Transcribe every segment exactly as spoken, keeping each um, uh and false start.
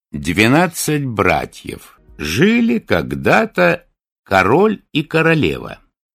Двенадцать братьев. Жили когда-то король и королева.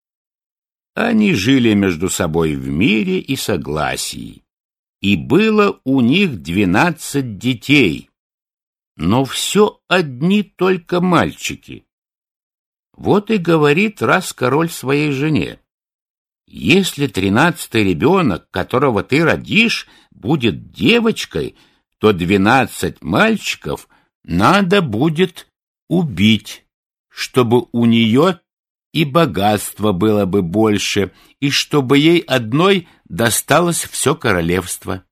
Они жили между собой в мире и согласии, и было у них двенадцать детей, но все одни только мальчики. Вот и говорит раз король своей жене: если тринадцатый ребенок, которого ты родишь, будет девочкой, то двенадцать мальчиков надо будет убить, чтобы у нее и богатство было бы больше, и чтобы ей одной досталось все королевство.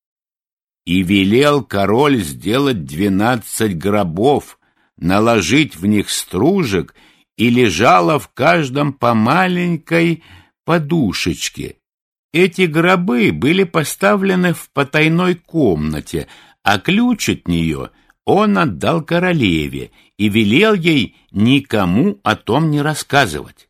И велел король сделать двенадцать гробов, наложить в них стружек, и лежало в каждом по маленькой подушечке. Эти гробы были поставлены в потайной комнате, а ключ от нее он отдал королеве и велел ей никому о том не рассказывать.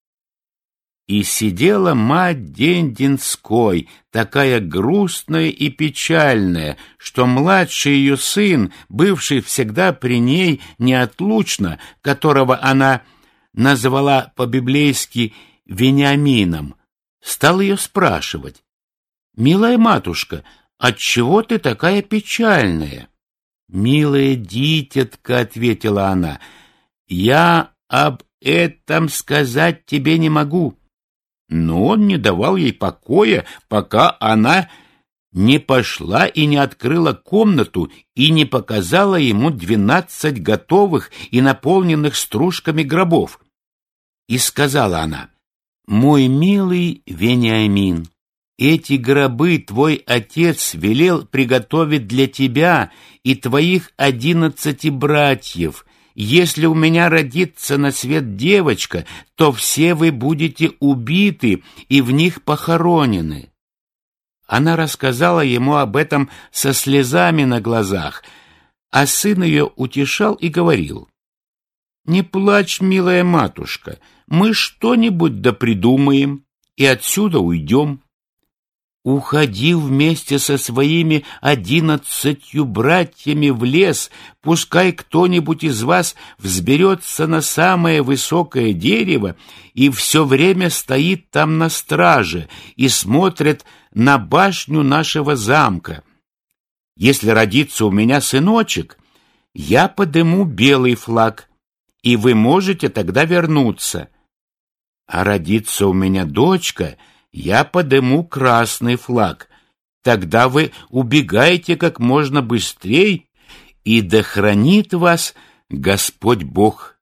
И сидела мать день-деньской, такая грустная и печальная, что младший ее сын, бывший всегда при ней неотлучно, которого она назвала по-библейски Вениамином, стал ее спрашивать: «Милая матушка, отчего ты такая печальная?» «Милая дитятка», — ответила она, — «я об этом сказать тебе не могу». Но он не давал ей покоя, пока она не пошла и не открыла комнату и не показала ему двенадцать готовых и наполненных стружками гробов. И сказала она: «Мой милый Вениамин, эти гробы твой отец велел приготовить для тебя и твоих одиннадцати братьев. Если у меня родится на свет девочка, то все вы будете убиты и в них похоронены». Она рассказала ему об этом со слезами на глазах, а сын ее утешал и говорил: «Не плачь, милая матушка, мы что-нибудь да придумаем и отсюда уйдем. Уходи вместе со своими одиннадцатью братьями в лес, пускай кто-нибудь из вас взберется на самое высокое дерево и все время стоит там на страже и смотрит на башню нашего замка. Если родится у меня сыночек, я подыму белый флаг, и вы можете тогда вернуться. А родится у меня дочка, я подыму красный флаг. Тогда вы убегаете как можно быстрее, и да хранит вас Господь Бог.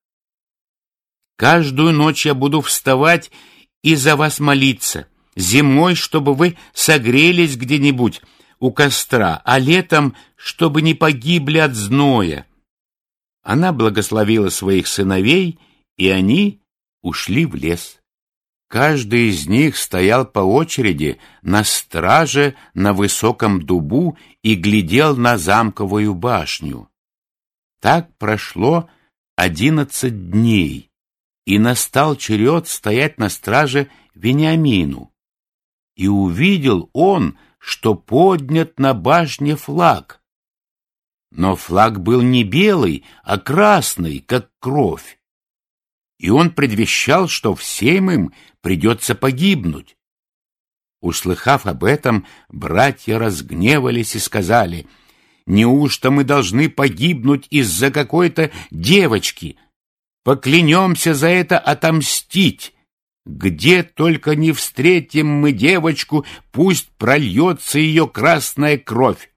Каждую ночь я буду вставать и за вас молиться, зимой, чтобы вы согрелись где-нибудь у костра, а летом, чтобы не погибли от зноя». Она благословила своих сыновей, и они ушли в лес. Каждый из них стоял по очереди на страже на высоком дубу и глядел на замковую башню. Так прошло одиннадцать дней, и настал черед стоять на страже Вениамину. И увидел он, что поднят на башне флаг. Но флаг был не белый, а красный, как кровь. И он предвещал, что всем им придется погибнуть. Услыхав об этом, братья разгневались и сказали: «Неужто мы должны погибнуть из-за какой-то девочки? Поклянемся за это отомстить. Где только не встретим мы девочку, пусть прольется ее красная кровь».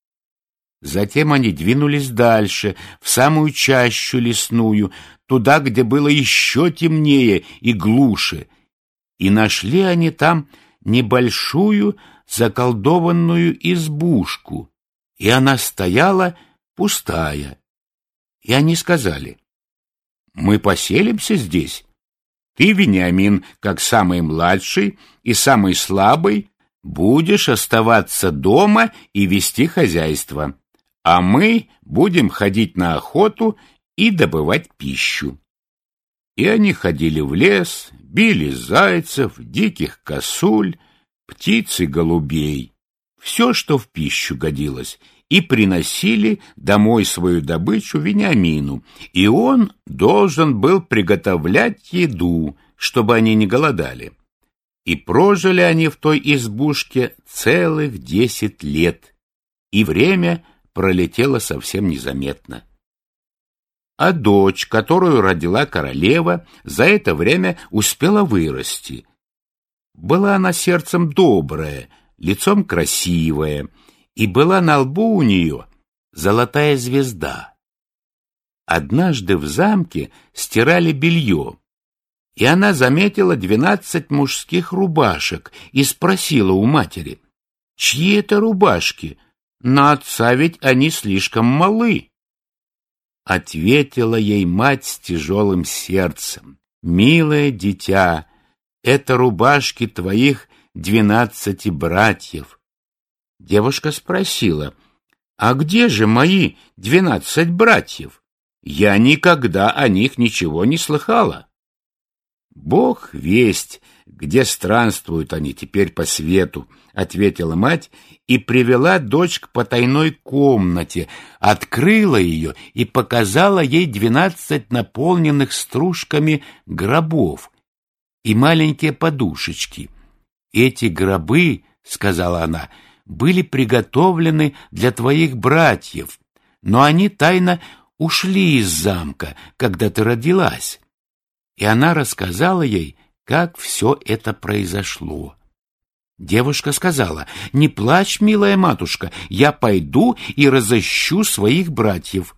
Затем они двинулись дальше, в самую чащу лесную, туда, где было еще темнее и глуше, и нашли они там небольшую заколдованную избушку, и она стояла пустая. И они сказали: «Мы поселимся здесь. Ты, Вениамин, как самый младший и самый слабый, будешь оставаться дома и вести хозяйство, а мы будем ходить на охоту и добывать пищу». И они ходили в лес, били зайцев, диких косуль, птиц и голубей, все, что в пищу годилось, и приносили домой свою добычу Вениамину, и он должен был приготовлять еду, чтобы они не голодали. И прожили они в той избушке целых десять лет, и время пролетело совсем незаметно. А дочь, которую родила королева, за это время успела вырасти. Была она сердцем добрая, лицом красивая, и была на лбу у нее золотая звезда. Однажды в замке стирали белье, и она заметила двенадцать мужских рубашек и спросила у матери: «Чьи это рубашки? На отца ведь они слишком малы». Ответила ей мать с тяжелым сердцем: «Милое дитя, это рубашки твоих двенадцати братьев». Девушка спросила: «А где же мои двенадцать братьев? Я никогда о них ничего не слыхала». «Бог весть, где странствуют они теперь по свету», — ответила мать и привела дочь к потайной комнате, открыла ее и показала ей двенадцать наполненных стружками гробов и маленькие подушечки. «Эти гробы, — сказала она, — были приготовлены для твоих братьев, но они тайно ушли из замка, когда ты родилась». И она рассказала ей, как все это произошло. Девушка сказала: «Не плачь, милая матушка, я пойду и разыщу своих братьев».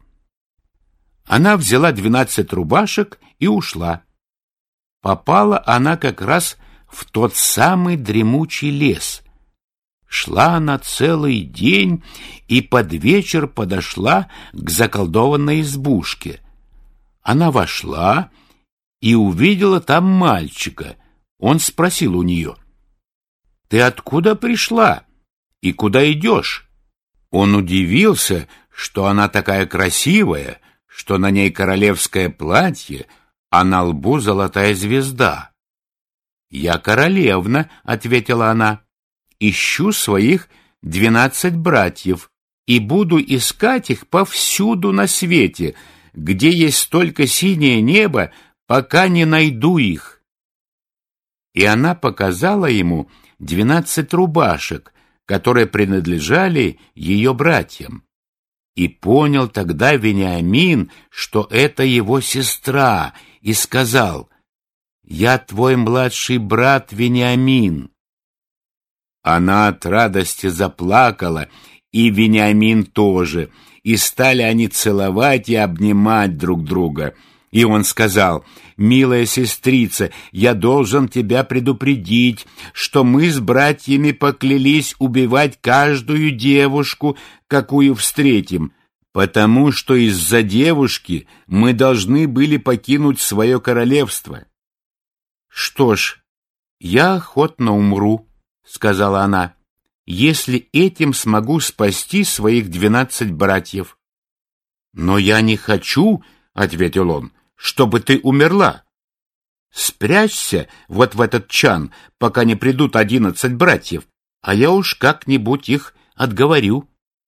Она взяла двенадцать рубашек и ушла. Попала она как раз в тот самый дремучий лес. Шла она целый день и под вечер подошла к заколдованной избушке. Она вошла и увидела там мальчика. Он спросил у нее: «Ты откуда пришла и куда идешь?» Он удивился, что она такая красивая, что на ней королевское платье, а на лбу золотая звезда. «Я королевна, — ответила она, — ищу своих двенадцать братьев и буду искать их повсюду на свете, где есть только синее небо, пока не найду их». И она показала ему двенадцать рубашек, которые принадлежали ее братьям. И понял тогда Вениамин, что это его сестра, и сказал: «Я твой младший брат Вениамин». Она от радости заплакала, и Вениамин тоже, и стали они целовать и обнимать друг друга. И он сказал: «Милая сестрица, я должен тебя предупредить, что мы с братьями поклялись убивать каждую девушку, какую встретим, потому что из-за девушки мы должны были покинуть свое королевство». «Что ж, я охотно умру, — сказала она, — если этим смогу спасти своих двенадцать братьев». «Но я не хочу, — ответил он, — чтобы ты умерла. Спрячься вот в этот чан, пока не придут одиннадцать братьев, а я уж как-нибудь их отговорю».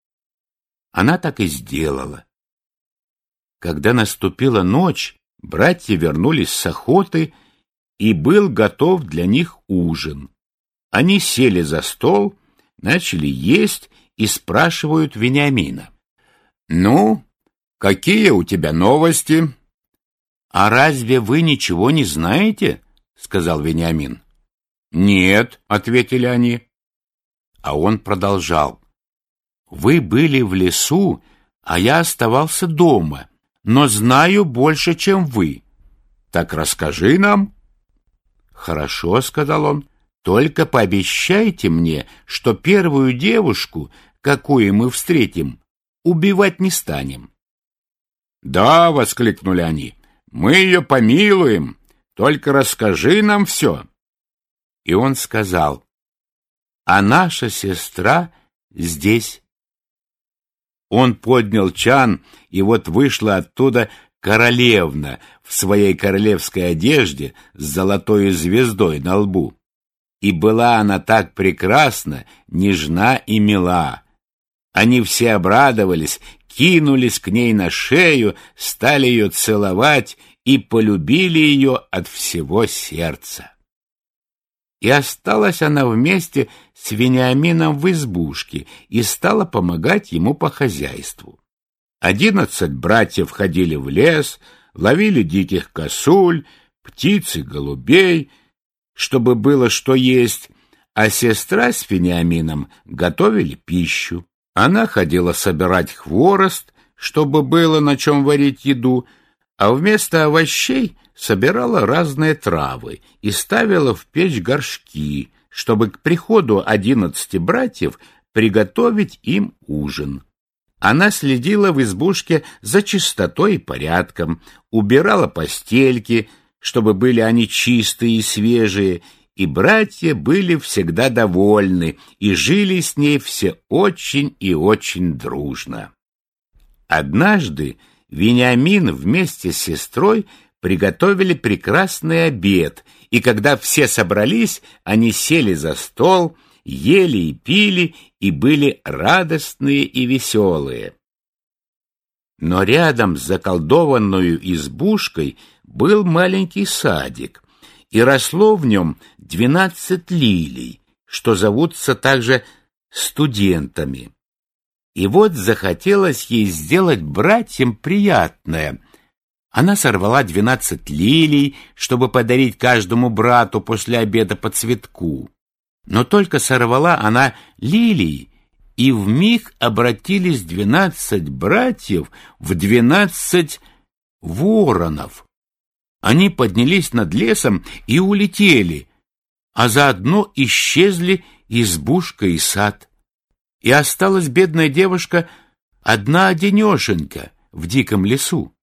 Она так и сделала. Когда наступила ночь, братья вернулись с охоты, и был готов для них ужин. Они сели за стол, начали есть и спрашивают Вениамина: «Ну, какие у тебя новости?» «А разве вы ничего не знаете?» — сказал Вениамин. «Нет», — ответили они. А он продолжал: «Вы были в лесу, а я оставался дома, но знаю больше, чем вы. Так расскажи нам». «Хорошо», — сказал он, — «только пообещайте мне, что первую девушку, какую мы встретим, убивать не станем». «Да», — воскликнули они, — «мы ее помилуем, только расскажи нам все». И он сказал: «А наша сестра здесь». Он поднял чан, и вот вышла оттуда королевна в своей королевской одежде с золотой звездой на лбу. И была она так прекрасна, нежна и мила. Они все обрадовались, кинулись к ней на шею, стали ее целовать и полюбили ее от всего сердца. И осталась она вместе с Вениамином в избушке и стала помогать ему по хозяйству. Одиннадцать братьев ходили в лес, ловили диких косуль, птиц и голубей, чтобы было что есть, а сестра с Вениамином готовили пищу. Она ходила собирать хворост, чтобы было на чем варить еду, а вместо овощей собирала разные травы и ставила в печь горшки, чтобы к приходу одиннадцати братьев приготовить им ужин. Она следила в избушке за чистотой и порядком, убирала постельки, чтобы были они чистые и свежие, и братья были всегда довольны и жили с ней все очень и очень дружно. Однажды Вениамин вместе с сестрой приготовили прекрасный обед, и когда все собрались, они сели за стол, ели и пили, и были радостные и веселые. Но рядом с заколдованную избушкой был маленький садик, и росло в нем двенадцать лилий, что зовутся также студентами. И вот захотелось ей сделать братьям приятное. Она сорвала двенадцать лилий, чтобы подарить каждому брату после обеда по цветку. Но только сорвала она лилии, и вмиг обратились двенадцать братьев в двенадцать воронов. Они поднялись над лесом и улетели, а заодно исчезли избушка и сад. И осталась бедная девушка одна-одинешенька в диком лесу.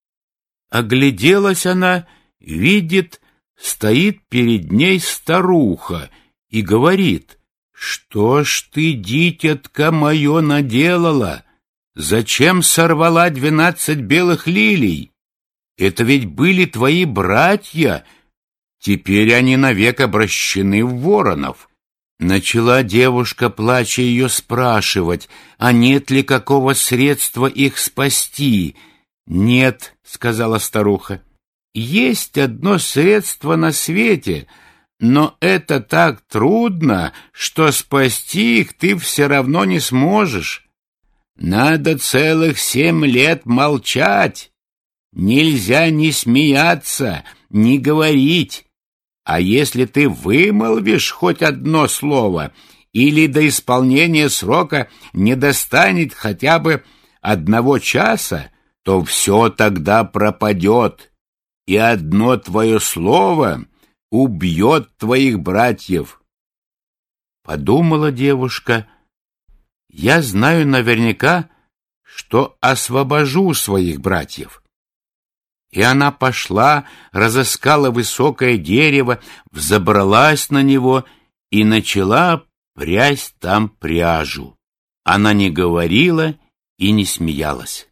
Огляделась она, видит, стоит перед ней старуха и говорит: «Что ж ты, дитятка мое, наделала? Зачем сорвала двенадцать белых лилий? Это ведь были твои братья, теперь они навек обращены в воронов». Начала девушка, плача, ее спрашивать, а нет ли какого средства их спасти. «Нет», — сказала старуха, — «есть одно средство на свете, но это так трудно, что спасти их ты все равно не сможешь. Надо целых семь лет молчать, нельзя ни смеяться, ни говорить. А если ты вымолвишь хоть одно слово или до исполнения срока не достанет хотя бы одного часа, то все тогда пропадет, и одно твое слово убьет твоих братьев». Подумала девушка: «Я знаю наверняка, что освобожу своих братьев». И она пошла, разыскала высокое дерево, взобралась на него и начала прясть там пряжу. Она не говорила и не смеялась.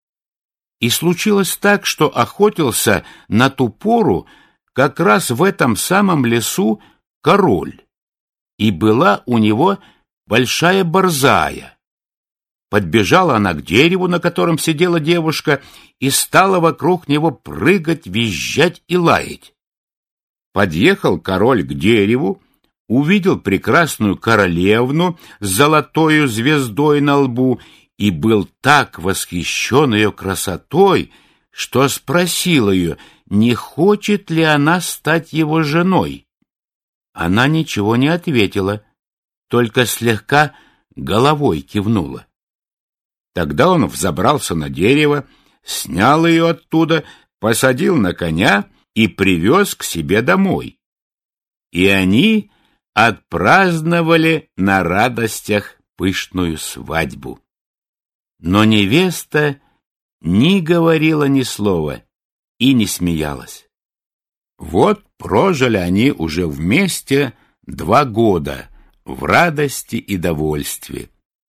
И случилось так, что охотился на ту пору как раз в этом самом лесу король, и была у него большая борзая. Подбежала она к дереву, на котором сидела девушка, и стала вокруг него прыгать, визжать и лаять. Подъехал король к дереву, увидел прекрасную королевну с золотою звездой на лбу и был так восхищен ее красотой, что спросил ее, не хочет ли она стать его женой. Она ничего не ответила, только слегка головой кивнула. Тогда он взобрался на дерево, снял ее оттуда, посадил на коня и привез к себе домой. И они отпраздновали на радостях пышную свадьбу. Но невеста ни говорила ни слова и не смеялась. Вот прожили они уже вместе два года в радости и довольстве.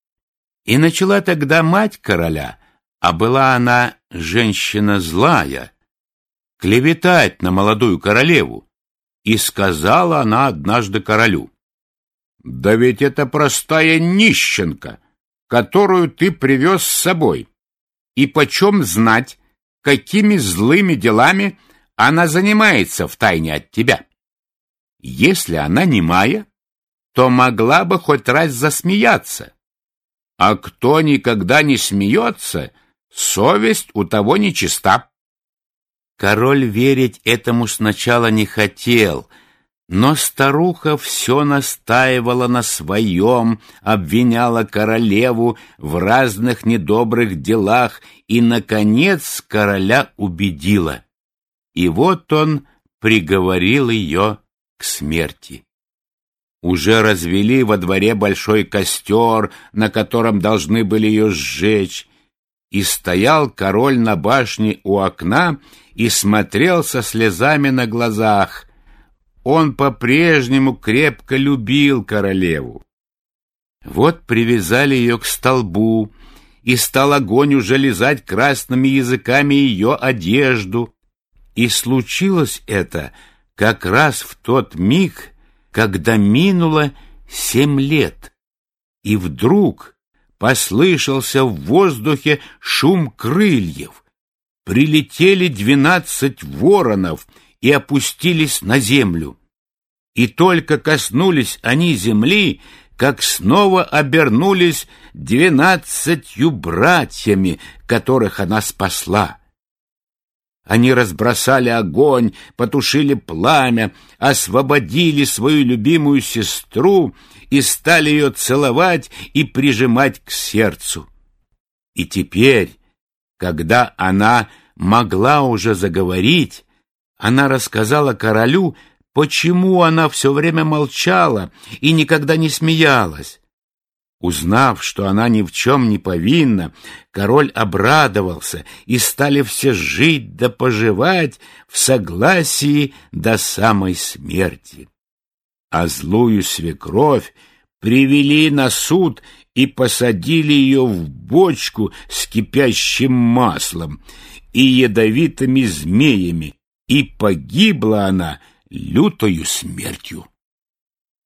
И начала тогда мать короля, а была она женщина злая, клеветать на молодую королеву, и сказала она однажды королю: «Да ведь это простая нищенка, которую ты привез с собой? И почем знать, какими злыми делами она занимается втайне от тебя? Если она немая, то могла бы хоть раз засмеяться. А кто никогда не смеется, совесть у того нечиста». Король верить этому сначала не хотел, но старуха все настаивала на своем, обвиняла королеву в разных недобрых делах и, наконец, короля убедила. И вот он приговорил ее к смерти. Уже развели во дворе большой костер, на котором должны были ее сжечь, и стоял король на башне у окна и смотрел со слезами на глазах. Он по-прежнему крепко любил королеву. Вот привязали ее к столбу, и стал огонь уже лизать красными языками ее одежду. И случилось это как раз в тот миг, когда минуло семь лет, и вдруг послышался в воздухе шум крыльев. Прилетели двенадцать воронов и опустились на землю. И только коснулись они земли, как снова обернулись двенадцатью братьями, которых она спасла. Они разбросали огонь, потушили пламя, освободили свою любимую сестру и стали ее целовать и прижимать к сердцу. И теперь, когда она могла уже заговорить, она рассказала королю, почему она все время молчала и никогда не смеялась. Узнав, что она ни в чем не повинна, король обрадовался, и стали все жить да поживать в согласии до самой смерти. А злую свекровь привели на суд и посадили ее в бочку с кипящим маслом и ядовитыми змеями, и погибла она лютою смертью.